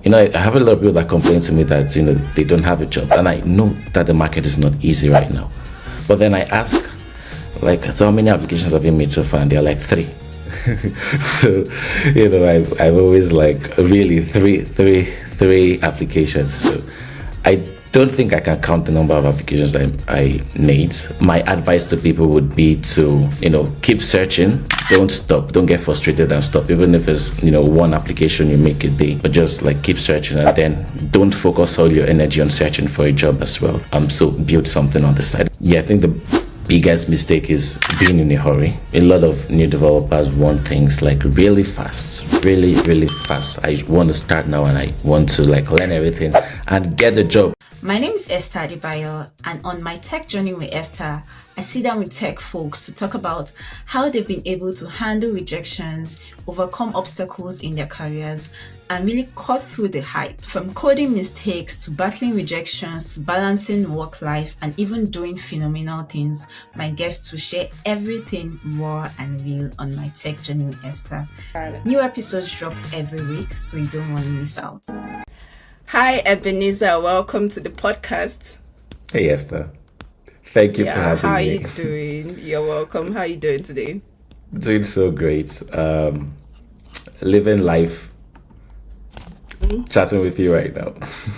I have a lot of people that complain to me that, they don't have a job. And I know that the market is not easy right now. But then I ask, like, so how many applications have you made so far? And they're like 3. So, I've always like really three applications. So I don't think I can count the number of applications I made. My advice to people would be to, keep searching. Don't stop. Don't get frustrated and stop. Even if it's, one application you make a day, but just like keep searching, and then don't focus all your energy on searching for a job as well. So build something on the side. Yeah, I think the biggest mistake is being in a hurry. A lot of new developers want things like really fast, really, really fast. I want to start now and I want to like learn everything and get a job. My name is Esther Adebayo, and on my tech journey with Esther, I sit down with tech folks to talk about how they've been able to handle rejections, overcome obstacles in their careers, and really cut through the hype. From coding mistakes to battling rejections, to balancing work life, and even doing phenomenal things, my guests will share everything raw and real on my tech journey with Esther. New episodes drop every week, so you don't want to miss out. Hi, Ebenezer. Welcome to the podcast. Hey, Esther. Thank you for having me. How are you doing? You're welcome. How are you doing today? Doing so great. Living life. Chatting with you right now.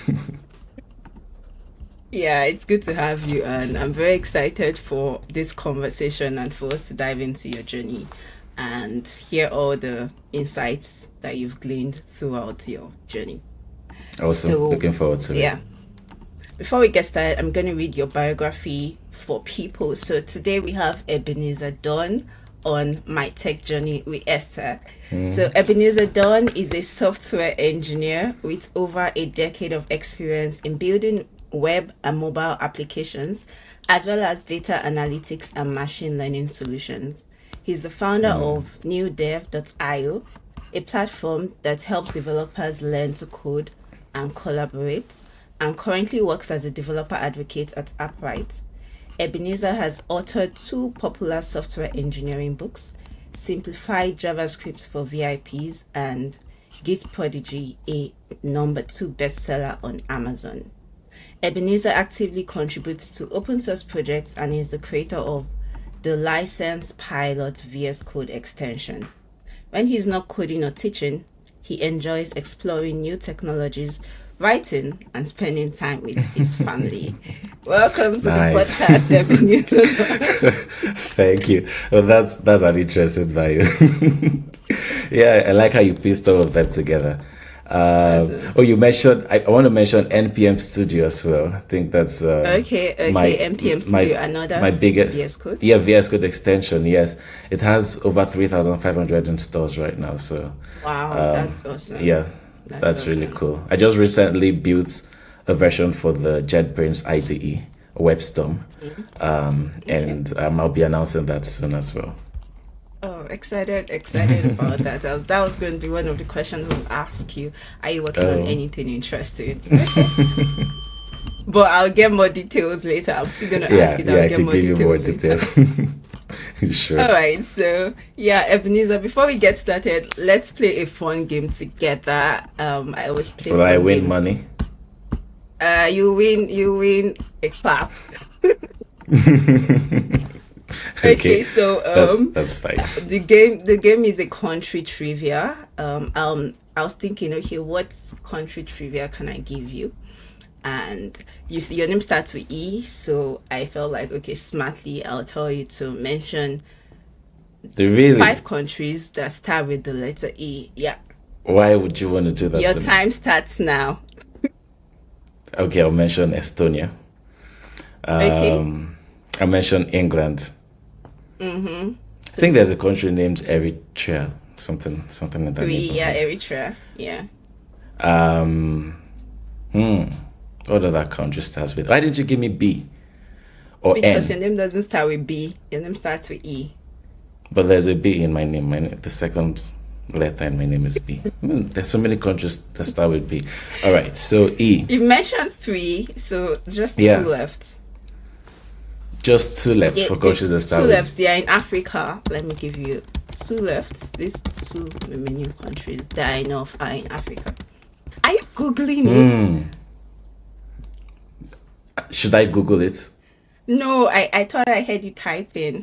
Yeah, it's good to have you, and I'm very excited for this conversation and for us to dive into your journey and hear all the insights that you've gleaned throughout your journey. Awesome. Looking forward to it. Yeah. Before we get started, I'm going to read your biography for people. So today we have Ebenezer Dunn on My Tech Journey with Esther. So Ebenezer Dunn is a software engineer with over a decade of experience in building web and mobile applications, as well as data analytics and machine learning solutions. He's the founder of newdev.io, a platform that helps developers learn to code and collaborate, and currently works as a developer advocate at Upright. Ebenezer has authored 2 popular software engineering books, Simplified JavaScript for VIPs and Git Prodigy, a number 2 bestseller on Amazon. Ebenezer actively contributes to open source projects and is the creator of the licensed pilot VS Code extension. When he's not coding or teaching, he enjoys exploring new technologies, writing, and spending time with his family. Welcome to the podcast, Ebenezer. Thank you. Well, that's an interesting bio. Yeah, I like how you pieced all of that together. You mentioned, I want to mention NPM Studio as well. I think that's okay. NPM Studio, another my biggest VS Code. Yeah, VS Code extension. Yes, it has over 3,500 installs right now. So wow, that's awesome. Yeah, that's awesome. Really cool. I just recently built a version for the JetBrains IDE, WebStorm, and I'll be announcing that soon as well. Oh, excited about that. That was going to be one of the questions we'll ask you. Are you working on anything interesting? But I'll get more details later. I'm still going to ask you that. I'll get more details later. Sure. All right. So, Ebenezer, before we get started, let's play a fun game together. I always play Will I win games. Money? You win a clap. Okay, so that's fine. The game is a country trivia. I was thinking, okay, what country trivia can I give you? And your name starts with E, so I felt like, okay, smartly, I'll tell you to mention 5 countries that start with the letter E. Yeah. Why would you want to do that? Your time starts now. Okay, I'll mention Estonia. Okay. I mentioned England. I think there's a country named Eritrea, something like that. Eritrea. Yeah. What other country starts with? Why didn't you give me B or because N? Your name doesn't start with B. Your name starts with E. But there's a B in my name. The second letter in my name is B. There's so many countries that start with B. All right, so E. You've mentioned 3, so just 2 left. Just 2 left for countries that start 2 with. left, in Africa. Let me give you 2 left. These 2 remaining countries that I know of are in Africa. Googling it. Should I Google it? No, I thought I heard you typing.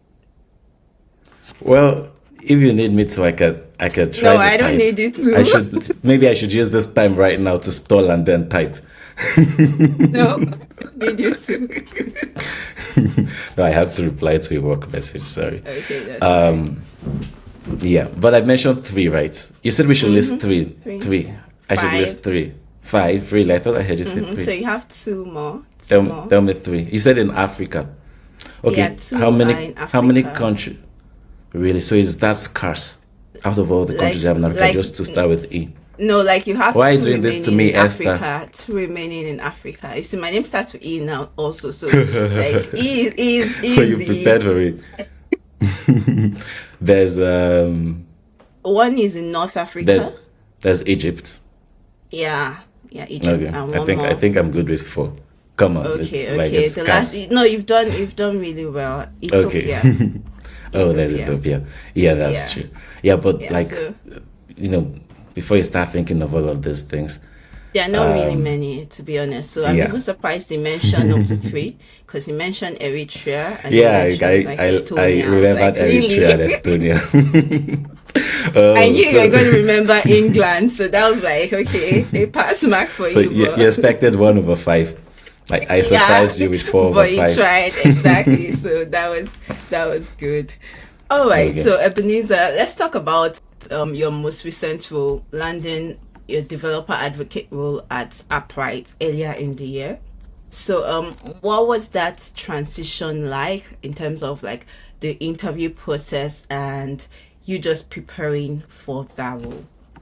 Well, if you need me to, I could try No, to I don't type. need you I to. should maybe I should use this time right now to stall and then type. No, need you to. No, I had to reply to a work message. Sorry. Okay, that's fine. Yeah, but I mentioned three, right? You said we should list three. Three. Three. I should list Five. three. Five. Really? I thought I heard you say So three. you have two more. Two more. Tell me three. You said in Africa. Okay. Yeah, two How are many? in How many Africa. countries? Really? So is that scarce? Out of all the countries you have in Africa, like just to start with E. No, like you have Why are you two doing this to remaining me, in Esther? Africa. Two remaining in Africa. You see, my name starts with E now also. So like E So is you prepared the for it. There's one is in North there's Africa. there's Egypt. Yeah, Egypt, Okay. and I one think more. I think I'm good with four. Come on, it's Okay, like okay. it's The scarce. last no, you've done really well. Okay. Ethiopia. Oh, there's Ethiopia. Ethiopia. Yeah, that's Yeah. true. Yeah, but Yeah, like, so before you start thinking of all of these things, there are not really many, to be honest. So I'm yeah. even surprised he mentioned up to three because he mentioned Eritrea and he Yeah, mentioned like I Estonia. I was remembered like, really? Eritrea and Estonia. I knew you so, were going to remember England, so that was like, okay, a pass mark for so you. you expected 1/5. Like I surprised you with 4/5. But you tried exactly, so that was good. All right, Okay. so Ebenezer, let's talk about your most recent role, landing your developer advocate role at Upright earlier in the year. So what was that transition like in terms of like the interview process and you just preparing for that role?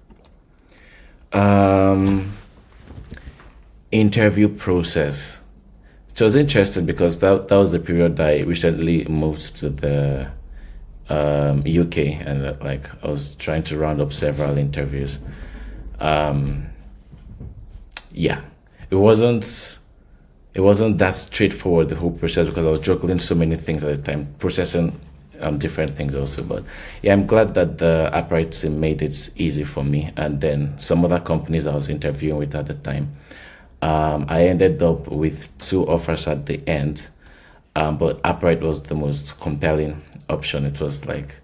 Interview process. It was interesting because that was the period I recently moved to the UK, and like I was trying to round up several interviews. Yeah, it wasn't that straightforward, the whole process, because I was juggling so many things at the time, processing different things also. But yeah, I'm glad that the Upright team made it easy for me, and then some other companies I was interviewing with at the time. I ended up with two offers at the end, but Upright was the most compelling option. It was like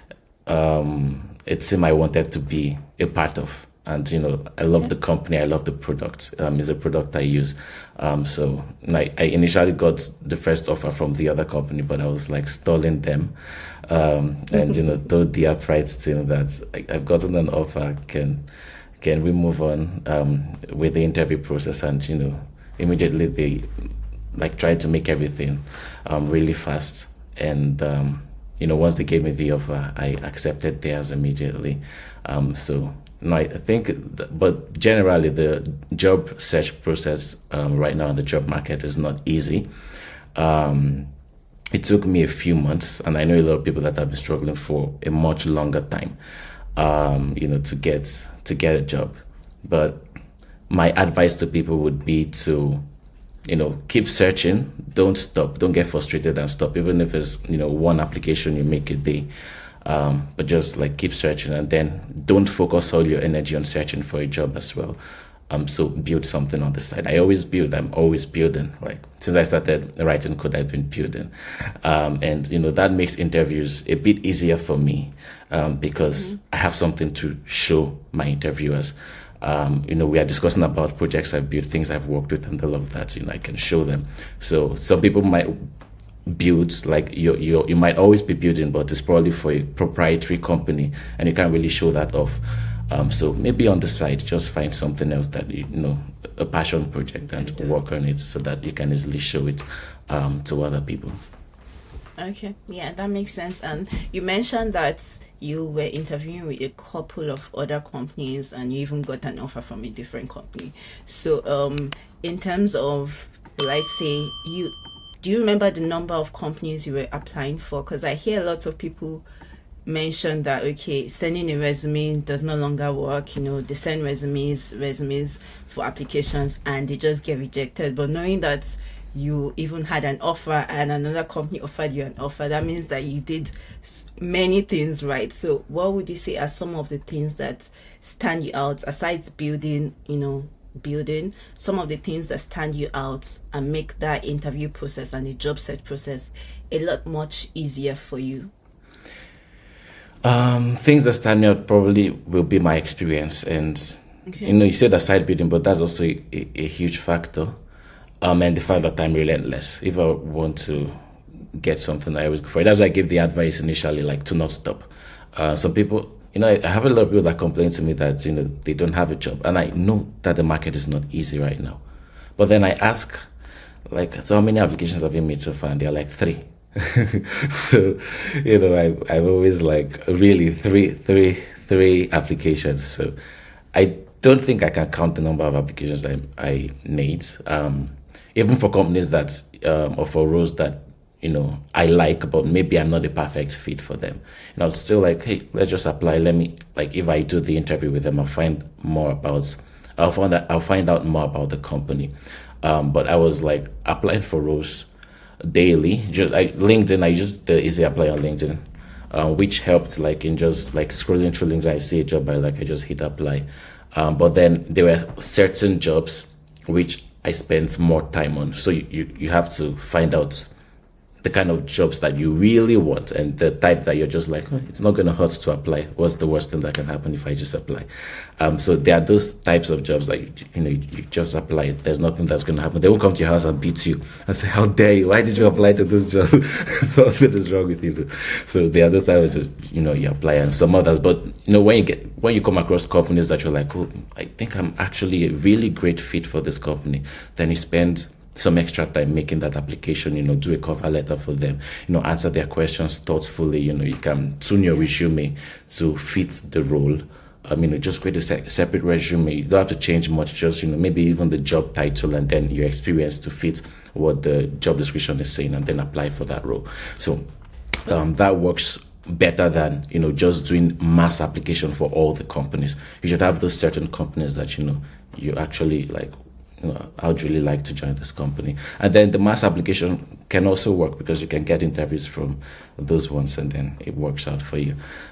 a team I wanted to be a part of. And I love the company, I love the product. It's a product I use. So I initially got the first offer from the other company, but I was like stalling them. And told the Upright team that I've gotten an offer. Can we move on with the interview process? And immediately they like tried to make everything really fast. And once they gave me the offer, I accepted theirs immediately. So no, I think, but generally the job search process right now in the job market is not easy. It took me a few months, and I know a lot of people that have been struggling for a much longer time, to get a job. But my advice to people would be to, keep searching. Don't stop. Don't get frustrated and stop, even if it's one application you make a day. But just like keep searching, and then don't focus all your energy on searching for a job as well. So build something on the side. I'm always building. Like since I started writing code, I've been building. And that makes interviews a bit easier for me, because I have something to show my interviewers. We are discussing about projects I've built, things I've worked with, and all of that. I can show them. So some people might build, like you might always be building, but it's probably for a proprietary company and you can't really show that off. So maybe on the side, just find something else that a passion project, and work on it so that you can easily show it to other people. Okay, yeah, that makes sense. And you mentioned that you were interviewing with a couple of other companies and you even got an offer from a different company. So in terms of, let's say, do you remember the number of companies you were applying for? Because I hear lots of people mention that, okay, sending a resume does no longer work. They send resumes for applications and they just get rejected. But knowing that you even had an offer and another company offered you an offer, that means that you did many things right. So what would you say are some of the things that stand you out, aside building, some of the things that stand you out and make that interview process and the job search process a lot much easier for you? Things that stand me out probably will be my experience, and Okay. you said aside building, but that's also a huge factor. And the fact that I'm relentless. If I want to get something, I always go for it. That's why I gave the advice initially, like to not stop. Some people, I have a lot of people that complain to me that they don't have a job, and I know that the market is not easy right now. But then I ask, like, so how many applications have you made so far? And they're like three. So, I've always like really three applications. So I don't think I can count the number of applications that I made. Even for companies that, or for roles that, I like, but maybe I'm not a perfect fit for them. It's still like, hey, let's just apply. Let me, like, if I do the interview with them, I'll find out more about the company. But I was like applying for roles daily. LinkedIn, I just the easy apply on LinkedIn, which helped, like, in just like scrolling through LinkedIn, I see a job, I just hit apply. But then there were certain jobs which I spent more time on. So you have to find out the kind of jobs that you really want and the type that you're just like, "Oh, it's not going to hurt to apply. What's the worst thing that can happen if I just apply?" So there are those types of jobs that you just apply. There's nothing that's going to happen. They won't come to your house and beat you and say, "How dare you? Why did you apply to this job? Something is wrong with you." So there are those types of jobs, you apply, and some others. But when you come across companies that you're like, "Oh, I think I'm actually a really great fit for this company," then you spend some extra time making that application, do a cover letter for them, answer their questions thoughtfully. You can tune your resume to fit the role. Just create a separate resume. You don't have to change much, just, maybe even the job title and then your experience to fit what the job description is saying, and then apply for that role. So that works better than, just doing mass application for all the companies. You should have those certain companies that, you actually like, I'd really like to join this company. And then the mass application can also work because you can get interviews from those ones and then it works out for you.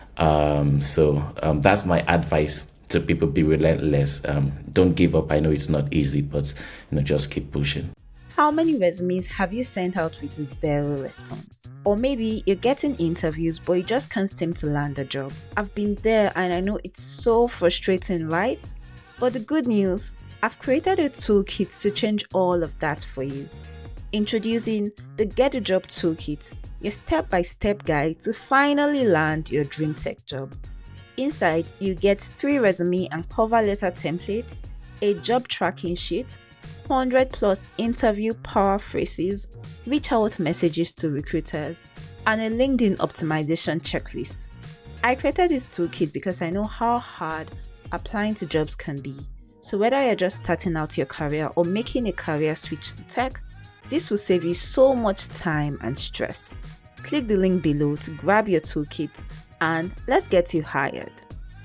So that's my advice to people: be relentless. Don't give up. I know it's not easy, but just keep pushing. How many resumes have you sent out with zero response? Or maybe you're getting interviews but you just can't seem to land a job. I've been there and I know it's so frustrating, right? But the good news, I've created a toolkit to change all of that for you. Introducing the Get a Job Toolkit, your step-by-step guide to finally land your dream tech job. Inside, you get 3 resume and cover letter templates, a job tracking sheet, 100 plus interview power phrases, reach out messages to recruiters, and a LinkedIn optimization checklist. I created this toolkit because I know how hard applying to jobs can be. So whether you're just starting out your career or making a career switch to tech, this will save you so much time and stress. Click the link below to grab your toolkit and let's get you hired.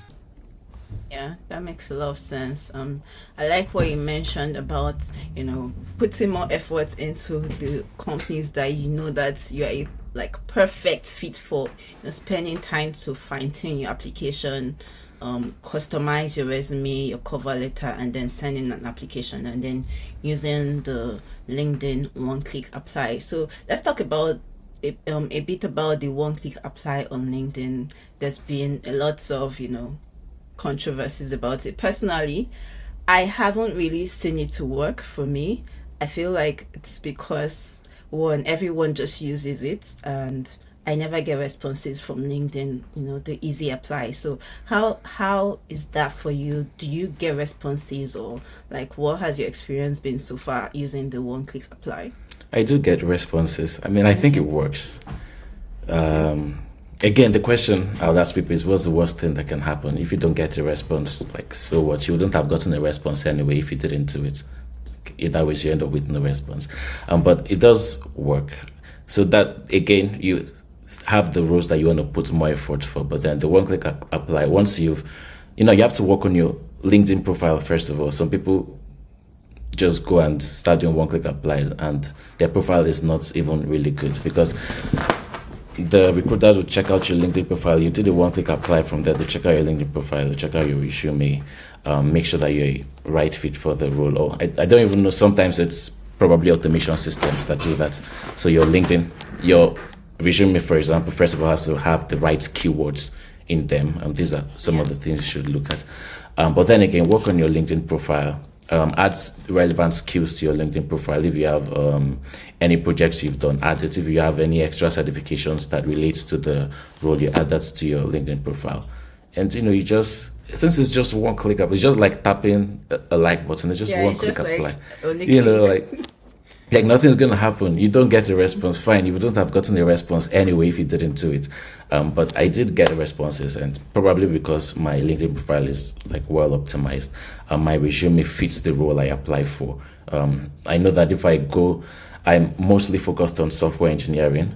Yeah, that makes a lot of sense. I like what you mentioned about, putting more effort into the companies that that you're a perfect fit for, spending time to fine tune your application, customize your resume, your cover letter, and then sending an application, and then using the LinkedIn one-click apply. So let's talk about a bit about the one-click apply on LinkedIn. There's been a lot of controversies about it. Personally, I haven't really seen it to work for me. I feel like it's because everyone just uses it, and I never get responses from LinkedIn, the easy apply. So how is that for you? Do you get responses, or what has your experience been so far using the one-click apply? I do get responses. I think it works. Again, the question I would ask people is, what's the worst thing that can happen? If you don't get a response, so what? You wouldn't have gotten a response anyway if you didn't do it. Either way, you end up with no response. But it does work. So that, again, you have the roles that you want to put more effort for, but then the one-click apply, once you have to work on your LinkedIn profile first of all. Some people just go and start doing one-click applies, and their profile is not even really good, because the recruiters will check out your LinkedIn profile. You do the one-click apply, from there they check out your LinkedIn profile, they check out your resume, make sure that you're a right fit for the role. Or I don't even know, sometimes it's probably automation systems that do that. So your LinkedIn, your resume, for example, first of all, has to have the right keywords in them. These are some of the things you should look at. But then again, work on your LinkedIn profile. Add relevant skills to your LinkedIn profile. If you have any projects you've done, add it. If you have any extra certifications that relates to the role, you add that to your LinkedIn profile. And you just, since it's just one click up, it's just like tapping a like button. It's just one click apply. Like nothing's gonna happen. You don't get a response, fine. You wouldn't have gotten a response anyway if you didn't do it. But I did get responses, and probably because my LinkedIn profile is like well optimized, my resume fits the role I apply for. I know that if I go, I'm mostly focused on software engineering.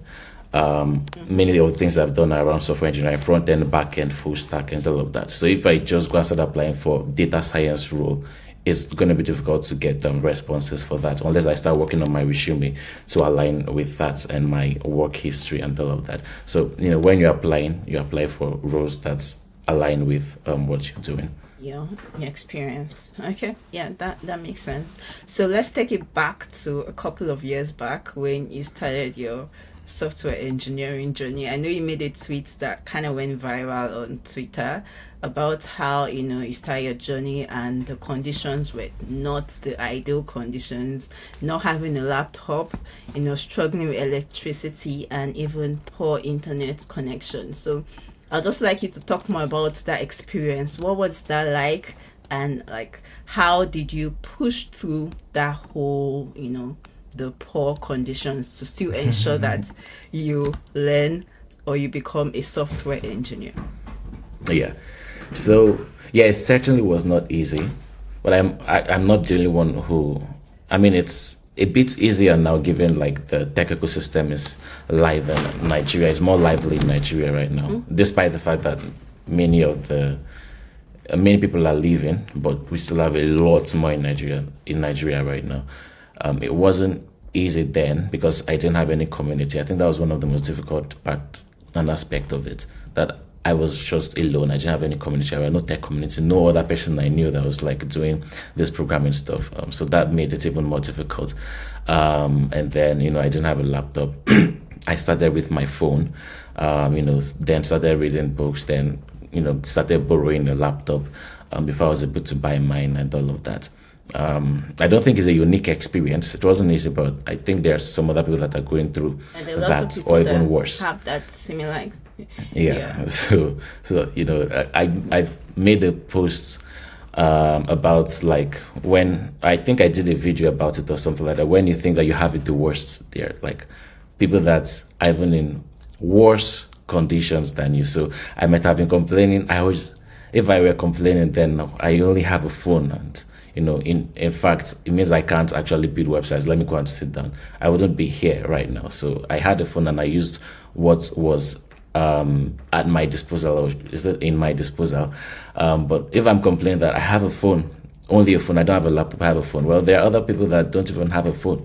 Many of the things I've done are around software engineering, front end, back end, full stack, and all of that. So if I just go and start applying for data science role, it's going to be difficult to get responses for that, unless I start working on my resume to align with that and my work history and all of that. So, when you're applying, you apply for roles that's aligned with what you're doing. Your experience. Okay, yeah, that makes sense. So let's take it back to a couple of years back when you started your software engineering journey. I know you made a tweet that kind of went viral on Twitter about how you started your journey and the conditions were not the ideal conditions, not having a laptop, struggling with electricity and even poor internet connection. So I'd just like you to talk more about that experience. What was that like, and how did you push through that whole the poor conditions to still ensure that you learn or you become a software engineer? Yeah. So it certainly was not easy, but I'm not the only one who. I mean, it's a bit easier now, given the tech ecosystem is live in Nigeria. It's more lively in Nigeria right now, despite the fact that many people are leaving, but we still have a lot more in Nigeria right now. It wasn't easy then because I didn't have any community. I think that was one of the most difficult part and aspect of it, that I was just alone. I didn't have any community. I had no tech community, no other person I knew that was doing this programming stuff. So that made it even more difficult. And then, I didn't have a laptop. I started with my phone, then started reading books, then, started borrowing a laptop before I was able to buy mine and all of that. I don't think it's a unique experience. It wasn't easy, but I think there are some other people that are going through that or even worse. Have that similar. Yeah. So I've made a post about when I think I did a video about it or something like that. When you think that you have it the worst, there people that are even in worse conditions than you. So I might have been complaining. If I were complaining, then I only have a phone, and in fact, it means I can't actually build websites. Let me go and sit down. I wouldn't be here right now. So I had a phone and I used what was at my disposal, or is it in my disposal? But if I'm complaining that I have a phone, only a phone, I don't have a laptop, I have a phone. Well, there are other people that don't even have a phone.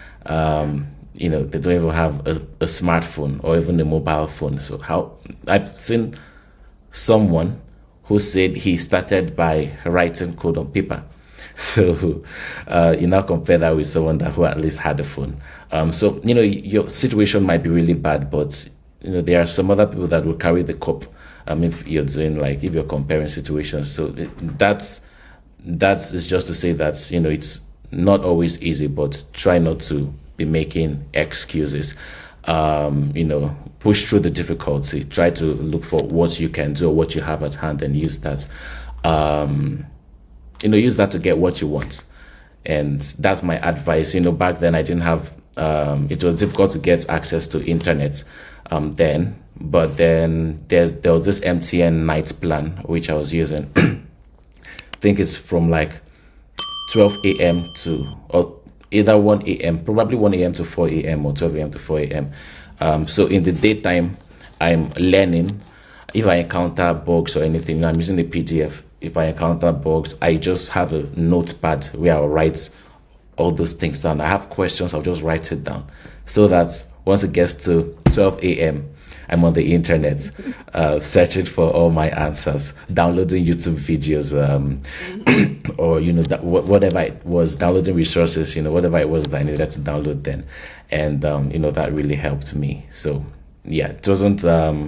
They don't even have a smartphone or even a mobile phone. So I've seen someone who said he started by writing code on paper. So you now compare that with someone who at least had a phone. So your situation might be really bad, but there are some other people that will carry the cup. If you're doing if you're comparing situations. So that's is just to say that it's not always easy, but try not to be making excuses. Push through the difficulty. Try to look for what you can do or what you have at hand and use that. Use that to get what you want. And that's my advice. Back then I didn't have, it was difficult to get access to internet then, but then there was this MTN night plan, which I was using. I think it's from 12 a.m. or either 1 a.m., probably 1 a.m. to 4 a.m. or 12 a.m. to 4 a.m. So in the daytime, I'm learning. If I encounter bugs or anything, I'm using the PDF. If I encounter bugs, I just have a notepad where I'll write all those things down. I have questions, I'll just write it down so that once it gets to 12 a.m., I'm on the internet searching for all my answers, downloading YouTube videos, or whatever it was, downloading resources, whatever it was that I needed to download then, and that really helped me. So yeah, it wasn't.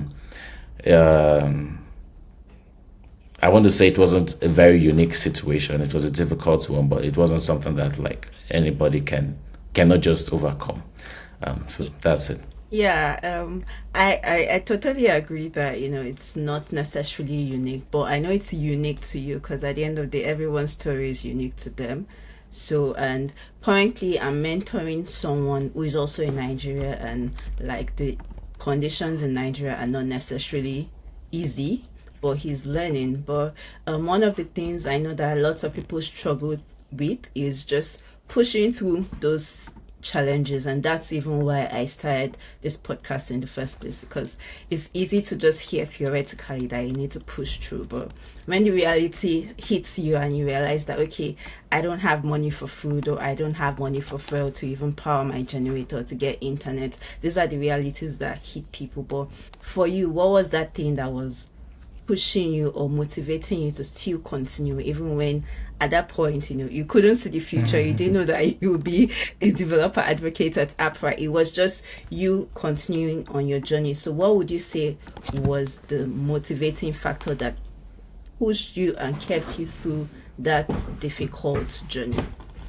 I want to say it wasn't a very unique situation. It was a difficult one, but it wasn't something that like anybody cannot just overcome. So that's it. Yeah, I totally agree that, it's not necessarily unique, but I know it's unique to you because at the end of the day, everyone's story is unique to them. So, and currently I'm mentoring someone who is also in Nigeria, and like the conditions in Nigeria are not necessarily easy, but he's learning. But one of the things I know that lots of people struggle with is just pushing through those challenges, and that's even why I started this podcast in the first place, because it's easy to just hear theoretically that you need to push through, but when the reality hits you and you realize that, okay, I don't have money for food, or I don't have money for fuel to even power my generator to get internet, these are the realities that hit people. But for you, what was that thing that was pushing you or motivating you to still continue, even when at that point, you couldn't see the future, you didn't know that you would be a developer advocate at Appwrite, it was just you continuing on your journey? So what would you say was the motivating factor that pushed you and kept you through that difficult journey?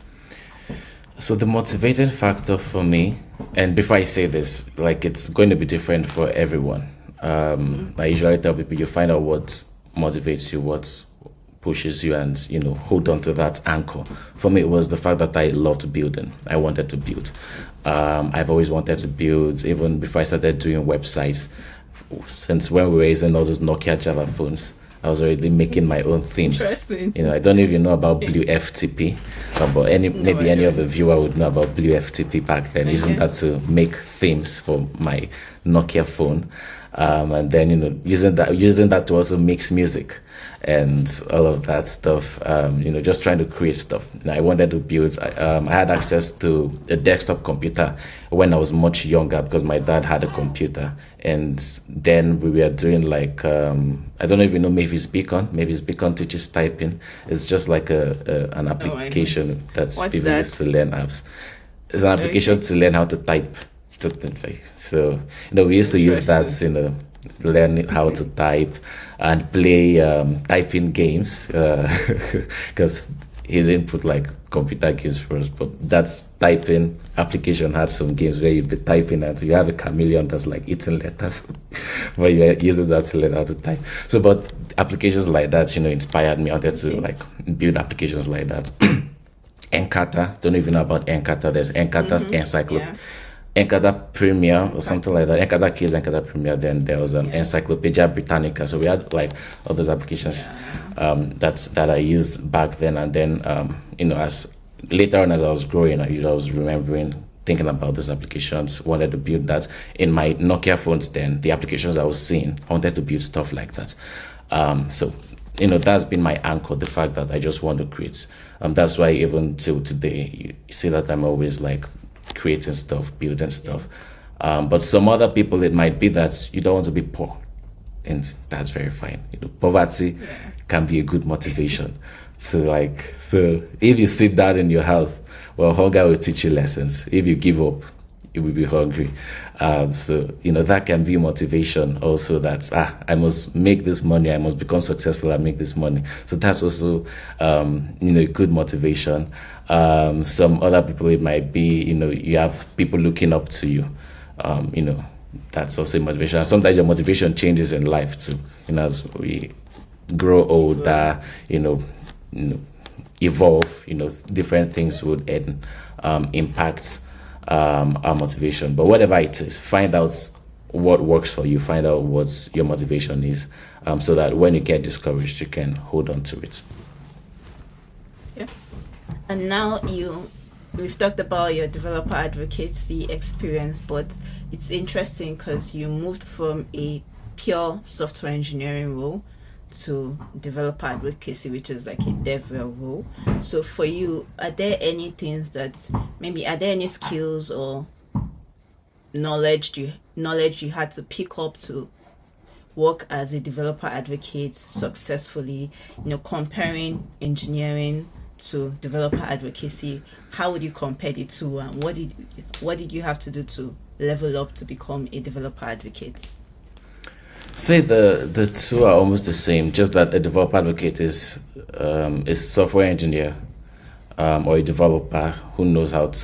So the motivating factor for me, and before I say this, like it's going to be different for everyone. I usually tell people you find out what motivates you, what pushes you, and hold on to that anchor. For me, it was the fact that I loved building. I wanted to build. I've always wanted to build, even before I started doing websites. Since when we were using all those Nokia Java phones, I was already making my own themes. Interesting. I don't even know about Blue FTP, but maybe any of the viewer would know about Blue FTP back then. Using that to make themes for my Nokia phone, and then using that to also mix music and all of that stuff. Just trying to create stuff. Now, I wanted to build. I had access to a desktop computer when I was much younger because my dad had a computer, and then we were doing like I don't even know, Mavis Beacon. Mavis Beacon teaches typing. It's just like an application that's people use to learn apps. It's an application to learn how to type. So we used to use that, learn how to type and play typing games, because he didn't put like computer games first, but that typing application had some games where you'd be typing and you have a chameleon that's like eating letters but you're using that to learn how to type. So but applications like that inspired me. I wanted to like build applications like that. Encarta, don't even know about Encarta. There's Encarta's Encyclopedia. Encarta Premier or something like that. Encarta Kids, Encarta Premier. Then there was Encyclopedia Britannica. So we had like all those applications that I used back then. And then as later on as I was growing, I was remembering, thinking about those applications. Wanted to build that in my Nokia phones. Then the applications I was seeing, I wanted to build stuff like that. So that's been my anchor, the fact that I just want to create. That's why even till today, you see that I'm always like creating stuff, building stuff. But some other people, it might be that you don't want to be poor, and that's very fine. Poverty can be a good motivation. So if you sit down in your house, well, hunger will teach you lessons. If you give up, you will be hungry. That can be motivation also, that I must make this money, I must become successful and make this money. So that's also a good motivation. Some other people, it might be you have people looking up to you. That's also motivation. And sometimes your motivation changes in life too. As we grow older, evolve, different things would impact our motivation. But whatever it is, find out what works for you, find out what your motivation is, so that when you get discouraged, you can hold on to it. Yeah. And now we've talked about your developer advocacy experience, but it's interesting because you moved from a pure software engineering role to developer advocacy, which is like a DevRel role. So for you, are there any things that maybe are there any skills or knowledge you had to pick up to work as a developer advocate successfully? Comparing engineering to developer advocacy, how would you compare the two, and what did you have to do to level up to become a developer advocate? Say the two are almost the same, just that a developer advocate is software engineer or a developer who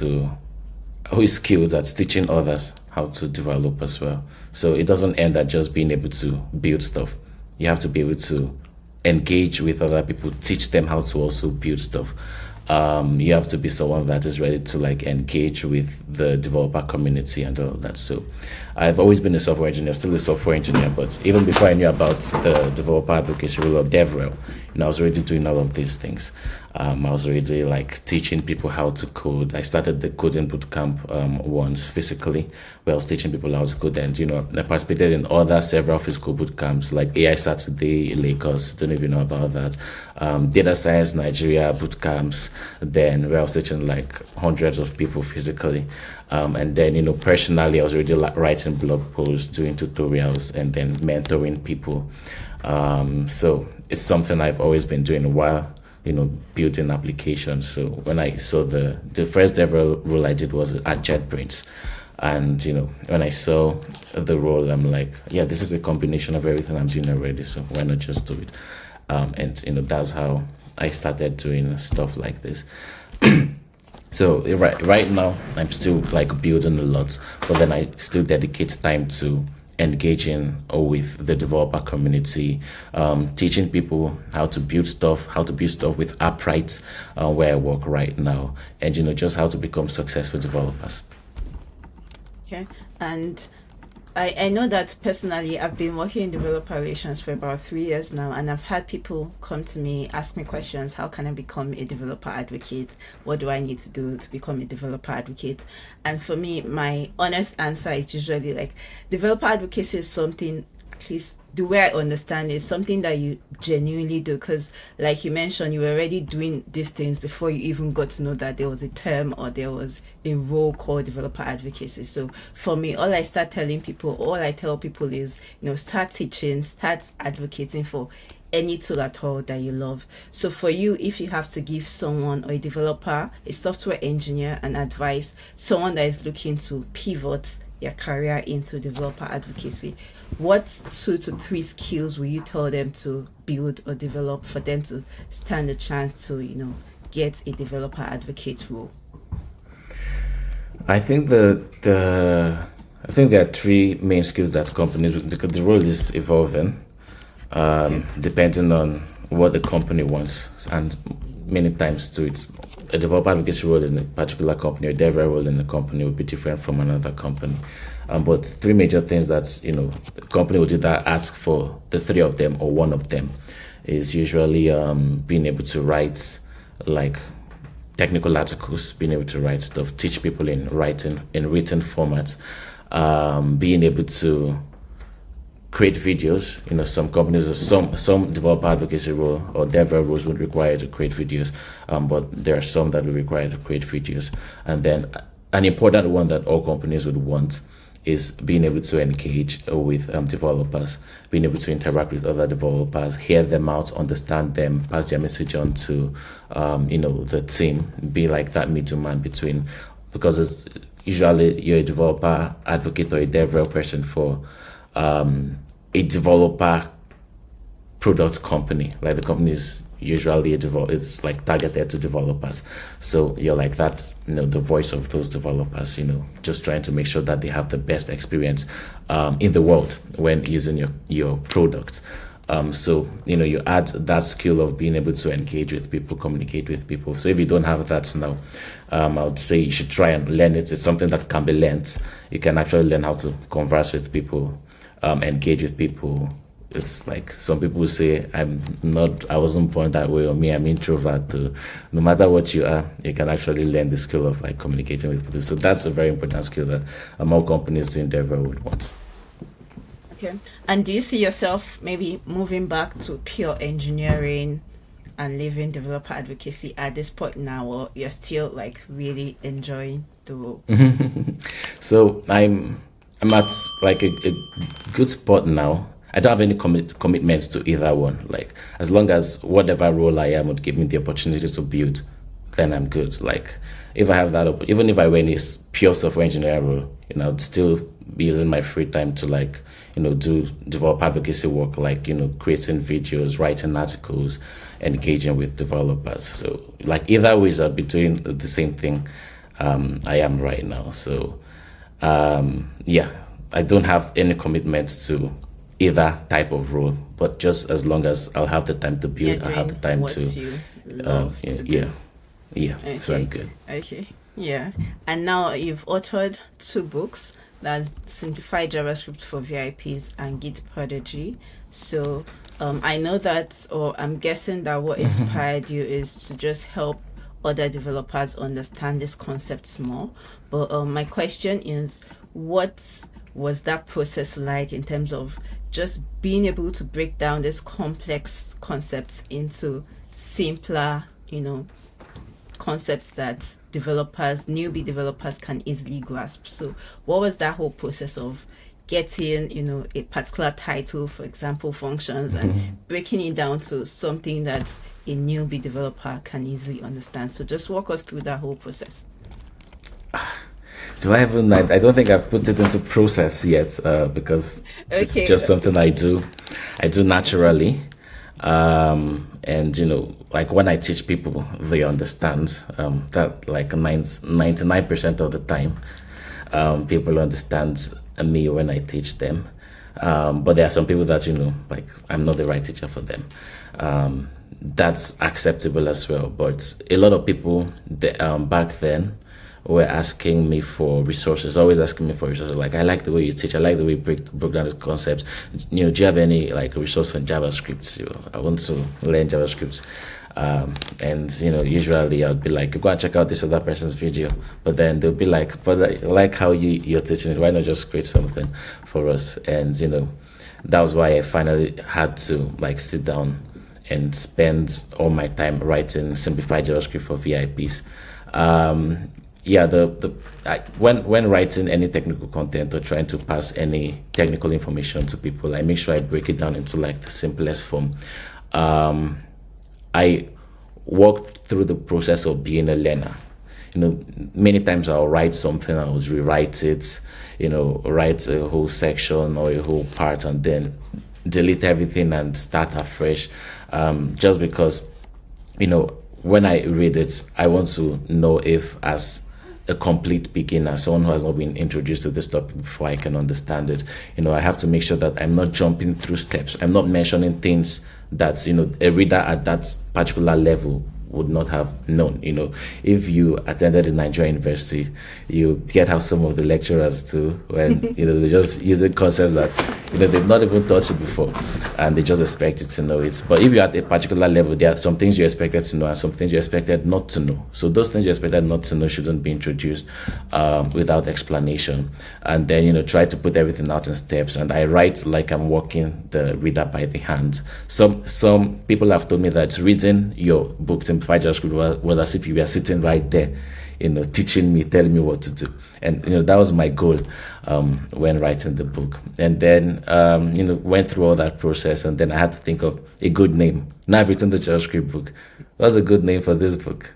is skilled at teaching others how to develop as well. So it doesn't end at just being able to build stuff. You have to be able to engage with other people, teach them how to also build stuff. You have to be someone that is ready to like engage with the developer community and all of that. So I've always been a software engineer, still a software engineer, but even before I knew about the developer advocacy role of DevRel, I was already doing all of these things. I was already like teaching people how to code. I started the coding bootcamp once physically, where I was teaching people how to code, and I participated in other several physical bootcamps like AI Saturday in Lagos. Don't know if you know about that. Data Science Nigeria bootcamps. Then where I was teaching like hundreds of people physically, and then personally I was already like writing blog posts, doing tutorials, and then mentoring people. So it's something I've always been doing while building applications. So when I saw the first ever role I did was at JetBrains, and when I saw the role, I'm like, yeah, this is a combination of everything I'm doing already, so why not just do it? And that's how I started doing stuff like this. So right now I'm still like building a lot, but then I still dedicate time to engaging with the developer community, teaching people how to build stuff with Upright, where I work right now, and just how to become successful developers. Okay, and I know that personally I've been working in developer relations for about 3 years now, and I've had people come to me, ask me questions: how can I become a developer advocate? What do I need to do to become a developer advocate? And for me, my honest answer is usually like, developer advocacy is something, at least the way I understand it, is something that you genuinely do, because like you mentioned, you were already doing these things before you even got to know that there was a term or there was a role called developer advocacy. So for me, all I tell people is, start teaching, start advocating for any tool at all that you love. So for you, if you have to give someone, or a developer, a software engineer, an advice, someone that is looking to pivot their career into developer advocacy, what 2 to 3 skills will you tell them to build or develop for them to stand a chance to get a developer advocate role? I think there are 3 main skills that companies, because the role is evolving, depending on what the company wants, and many times too, it's a developer advocacy role in a particular company, or dev role in a company would be different from another company. But 3 major things that the company would either ask for, the 3 of them or one of them, is usually being able to write like technical articles, being able to write stuff, teach people in written format, being able to create videos. Some companies or some developer advocacy role or dev roles would require to create videos, but there are some that will require to create videos. And then an important one that all companies would want is being able to engage with developers, being able to interact with other developers, hear them out, understand them, pass their message on to the team, be like that middleman between, because it's usually you're a developer advocate or a DevRel person for a developer product company. Like the company is usually it's like targeted to developers, so you're like that, the voice of those developers, just trying to make sure that they have the best experience in the world when using your product. So you add that skill of being able to engage with people, communicate with people. So if you don't have that now, I would say you should try and learn it. It's something that can be learned. You can actually learn how to converse with people, engage with people. It's like some people say, I wasn't born that way, or me, I'm introvert. No matter what you are, you can actually learn the skill of like communicating with people. So that's a very important skill that more companies doing their would want. Okay. And do you see yourself maybe moving back to pure engineering and leaving developer advocacy at this point now, or you're still like really enjoying the role? So I'm at like a good spot now. I don't have any commitments to either one. Like as long as whatever role I am would give me the opportunity to build, then I'm good. Like if I have that, even if I were in a pure software engineer role, I'd still be using my free time to like, do developer advocacy work, like, creating videos, writing articles, engaging with developers. So like either ways I'll be doing the same thing I am right now. So yeah, I don't have any commitments to either type of role, but just as long as I'll have the time to build, I'll have the time to yeah. Okay. So I'm good. Okay. Yeah. And now you've authored 2 books, that's Simplified JavaScript for VIPs and Git Prodigy. So I know that, or I'm guessing that what inspired you is to just help other developers understand these concepts more. But my question is, what was that process like in terms of just being able to break down these complex concepts into simpler, concepts that newbie developers can easily grasp? So what was that whole process of getting, a particular title, for example, functions, and breaking it down to something that a newbie developer can easily understand? So just walk us through that whole process. I don't think I've put it into process yet because it's just something I do naturally. And like when I teach people, they understand that like 99% of the time people understand me when I teach them, but there are some people that like I'm not the right teacher for them. That's acceptable as well, but a lot of people back then were asking me for resources, always asking me for resources. Like, I like the way you teach, I like the way you broke down the concepts. Do you have any like resource on JavaScript? I want to learn JavaScript. And usually I'd be like, go and check out this other person's video. But then they'll be like, but I like how you're teaching it. Why not just create something for us? And that was why I finally had to like sit down and spend all my time writing simplified JavaScript for VIPs. When writing any technical content or trying to pass any technical information to people, I make sure I break it down into like the simplest form. I walked through the process of being a learner. Many times I'll write something, I'll rewrite it, write a whole section or a whole part and then delete everything and start afresh. Just because, when I read it, I want to know if as a complete beginner, someone who has not been introduced to this topic before, I can understand it. I have to make sure that I'm not jumping through steps. I'm not mentioning things that, a reader at that particular level would not have known. If you attended a Nigerian university, you get how some of the lecturers do when they're just using concepts that they've not even taught you before, and they just expect you to know it. But if you're at a particular level, there are some things you expected to know and some things you expected not to know. So those things you expected not to know shouldn't be introduced without explanation. And then try to put everything out in steps. And I write like I'm walking the reader by the hand. Some people have told me that reading your book Simplified JavaScript was as if you were sitting right there, teaching me, telling me what to do. And that was my goal when writing the book. And then went through all that process, and then I had to think of a good name. Now I've written the JavaScript book. What's a good name for this book?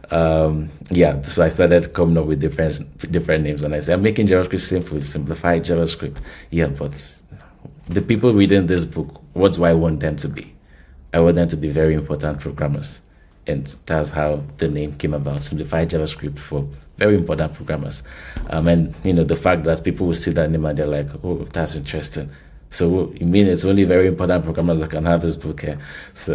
So I started coming up with different names, and I said, I'm making JavaScript simple, simplified JavaScript. Yeah, but the people reading this book, what do I want them to be? I want them to be very important programmers. And that's how the name came about, Simplified JavaScript for very important programmers. And the fact that people will see that name and they're like, oh, that's interesting. So you mean it's only very important programmers that can have this book here? So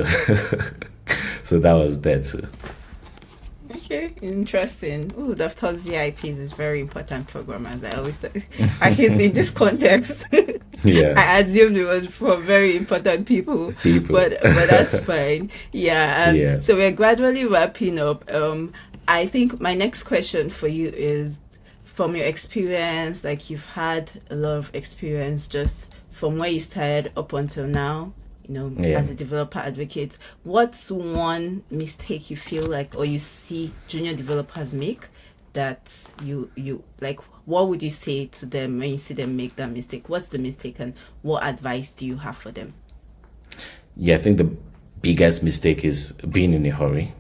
so that was that too. Okay, interesting. Ooh, I've thought VIPs is very important programmers. I always thought, I guess in this context, yeah, I assumed it was for very important people. But that's fine. Yeah. So we're gradually wrapping up. I think my next question for you is, from your experience, like you've had a lot of experience just from where you started up until now, Yeah. as a developer advocate, what's one mistake you feel like, or you see junior developers make, that you like? What would you say to them when you see them make that mistake? What's the mistake, and what advice do you have for them? Yeah, I think the biggest mistake is being in a hurry.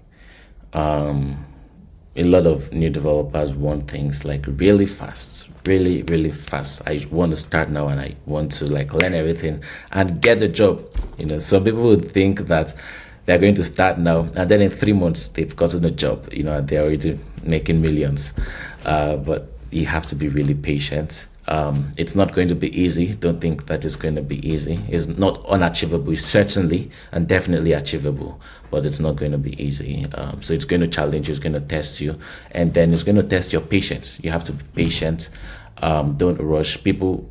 A lot of new developers want things like really fast, really, really fast. I want to start now and I want to like learn everything and get a job. Some people would think that they're going to start now and then in 3 months they've gotten a job, and they're already making millions. But you have to be really patient. It's not going to be easy. Don't think that it's going to be easy. It's not unachievable. It's certainly and definitely achievable, but it's not going to be easy. So it's going to challenge you, it's going to test you, and then it's going to test your patience. You have to be patient. Don't rush. People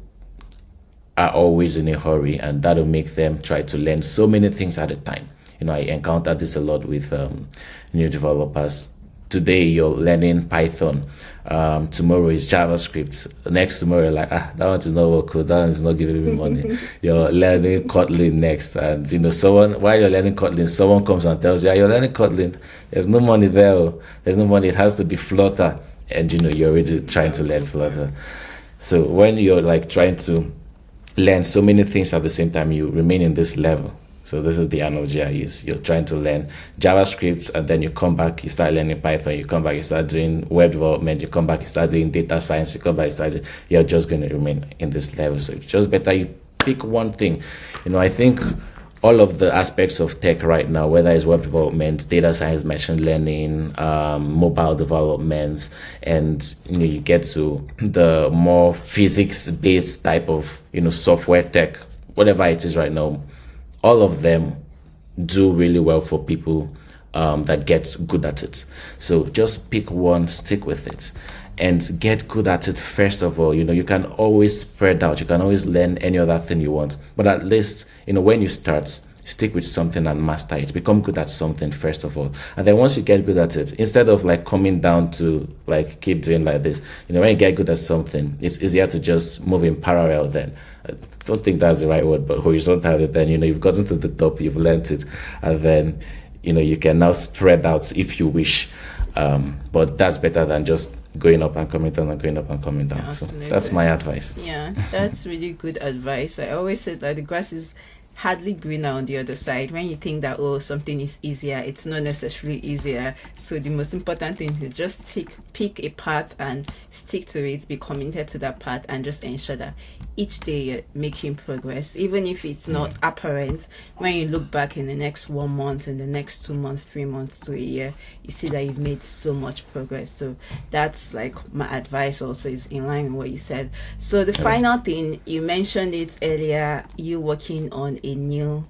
are always in a hurry, and that'll make them try to learn so many things at a time. I encounter this a lot with new developers. Today you're learning Python, tomorrow is JavaScript, next tomorrow you're like, that one is not work code, that one is not giving me money. You're learning Kotlin next, and someone, while you're learning Kotlin, someone comes and tells you, you're learning Kotlin, there's no money there, there's no money, it has to be Flutter, and you're already trying to learn Flutter. So when you're like trying to learn so many things at the same time, you remain in this level. So this is the analogy I use. You're trying to learn JavaScript, and then you come back, you start learning Python, you come back, you start doing web development, you come back, you start doing data science, you come back, you're just going to remain in this level. So it's just better you pick one thing. I think all of the aspects of tech right now, whether it's web development, data science, machine learning, mobile development, and you get to the more physics-based type of software tech, whatever it is right now, all of them do really well for people that get good at it. So just pick one, stick with it, and get good at it first of all. You can always spread out. You can always learn any other thing you want. But at least, when you start, stick with something and master it. Become good at something first of all. And then once you get good at it, instead of like coming down to like keep doing like this, when you get good at something, it's easier to just move in parallel then. I don't think that's the right word, but horizontally, then, you've gotten to the top, you've learned it, and then, you can now spread out if you wish. But that's better than just going up and coming down and going up and coming down. Absolutely. So that's my advice. Yeah, that's really good advice. I always say that the grass is hardly greener on the other side. When you think that something is easier, it's not necessarily easier. So the most important thing is just pick a path and stick to it, be committed to that path, and just ensure that each day you're making progress, even if it's not apparent. When you look back in the next 1 month, in the next 2 months, 3 months to a year, you see that you've made so much progress. So that's like my advice also, is in line with what you said. So the final thing, you mentioned it earlier, you working on a new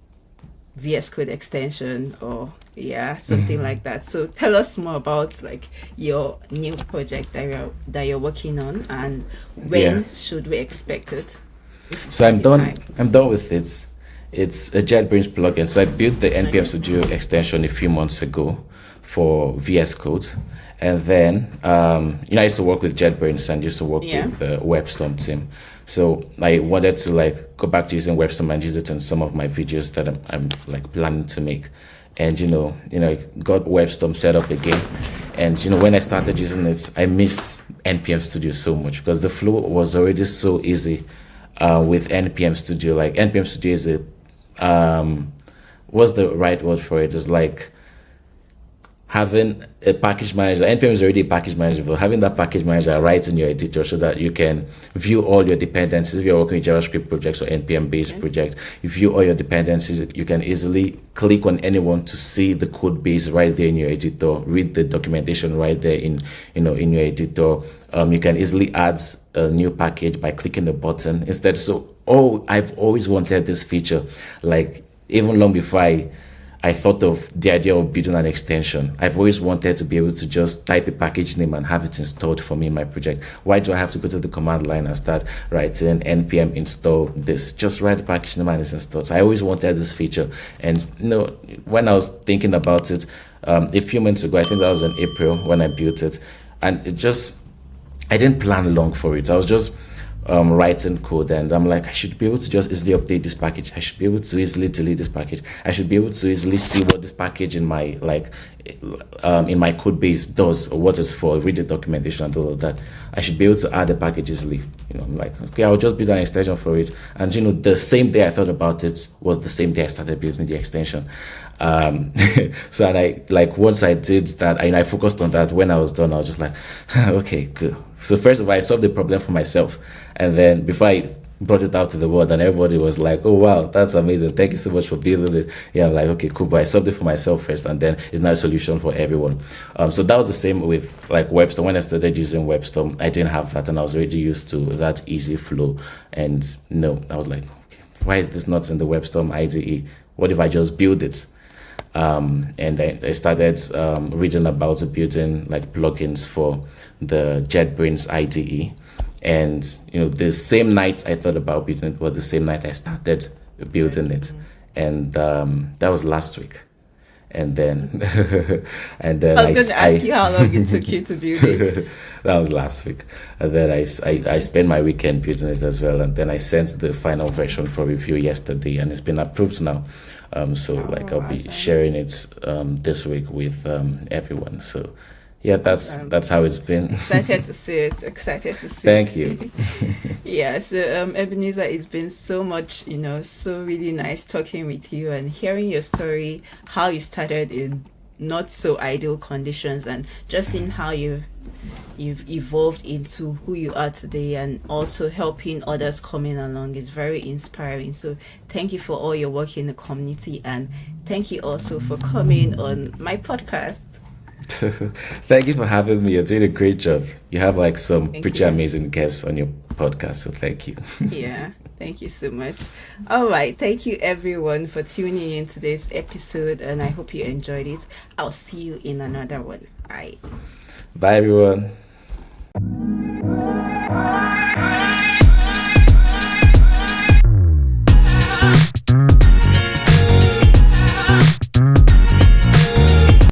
VS Code extension, or something like that. So tell us more about like your new project that you're working on, and when should we expect it? So I'm done with it. It's a JetBrains plugin. So I built the NPM Studio extension a few months ago for VS Code. And then, I used to work with JetBrains and used to work with the WebStorm team. So I wanted to like go back to using WebStorm and use it in some of my videos that I'm like planning to make. And, got WebStorm set up again. And, when I started using it, I missed NPM Studio so much because the flow was already so easy with NPM Studio. Like NPM Studio is what's the right word for it? It's like having a package manager. NPM is already a package manager, but having that package manager right in your editor so that you can view all your dependencies. If you're working with JavaScript projects or NPM based projects, you view all your dependencies. You can easily click on anyone to see the code base right there in your editor, read the documentation right there in your editor. You can easily add a new package by clicking the button instead. So I've always wanted this feature, like even long before I thought of the idea of building an extension. I've always wanted to be able to just type a package name and have it installed for me in my project. Why do I have to go to the command line and start writing npm install this? Just write the package name and it's installed. So I always wanted this feature. And when I was thinking about it a few months ago, I think that was in April when I built it, and I didn't plan long for it. I was just writing code, and I'm like, I should be able to just easily update this package. I should be able to easily delete this package. I should be able to easily see what this package in my in my code base does, or what it's for, read the documentation and all of that. I should be able to add the package easily. I'm like, okay, I'll just build an extension for it. And the same day I thought about it was the same day I started building the extension. So, and I, like, once I did that, I focused on that. When I was done, I was just like, okay, good. So first of all, I solved the problem for myself, and then before I brought it out to the world, and everybody was like, oh wow, that's amazing, thank you so much for building it. I'm like, okay, cool, but I solved it for myself first, and then it's not a solution for everyone. So that was the same with like WebStorm. When I started using WebStorm, I didn't have that, and I was already used to that easy flow. And I was like, okay, why is this not in the WebStorm IDE? What if I just build it? And I started reading about building like plugins for the JetBrains IDE. And the same night I thought about building it was the same night I started building it. And that was last week. And then and then I was going to ask you how long it took you to build it. That was last week. And then I spent my weekend building it as well. And then I sent the final version for review yesterday, and it's been approved now. So I'll be sharing it this week with everyone. So yeah, that's how it's been. Excited to see it. Thank you. Yeah, so Ebenezer, it's been so much, so really nice talking with you and hearing your story, how you started in not so ideal conditions, and just seeing how you've evolved into who you are today, and also helping others coming along is very inspiring. So thank you for all your work in the community, and thank you also for coming on my podcast. Thank you for having me. You're doing a great job. You have like some pretty amazing guests on your podcast, so thank you. Yeah, thank you so much. All right, thank you everyone for tuning in today's episode, and I hope you enjoyed it. I'll see you in another one. Bye Everyone.